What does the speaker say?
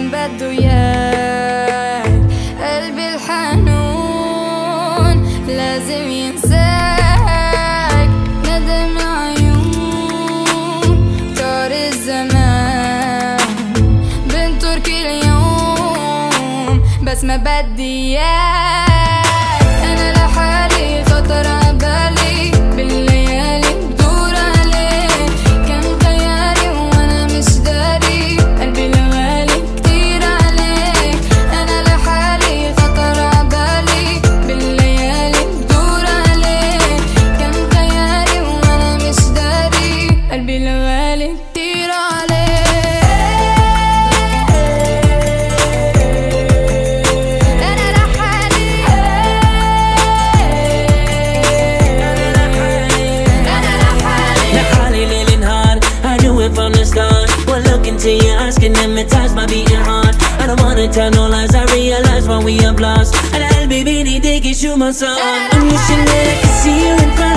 كان بده ياك. قلبي الحنون لازم ينساك. ندم عيون طار الزمان بنطر كل يوم بس ما بدي ياك. أنا لحالي خطر عبالي بالليالي بدور عليك. كان خيالي وأنا مش داري قلبي الغالي كتير عليك. أنا لحالي خطر عبالي بالليالي بدور عليك. كان خيالي وأنا مش داري قلبي الغالي كتير عليك. From the start, one look into your eyes can hypnotize my beating heart. I don't wanna tell no lies, I realize when we have lost. And I'll be beating, take it, shoot my song. I'm wishing that I could see you in front.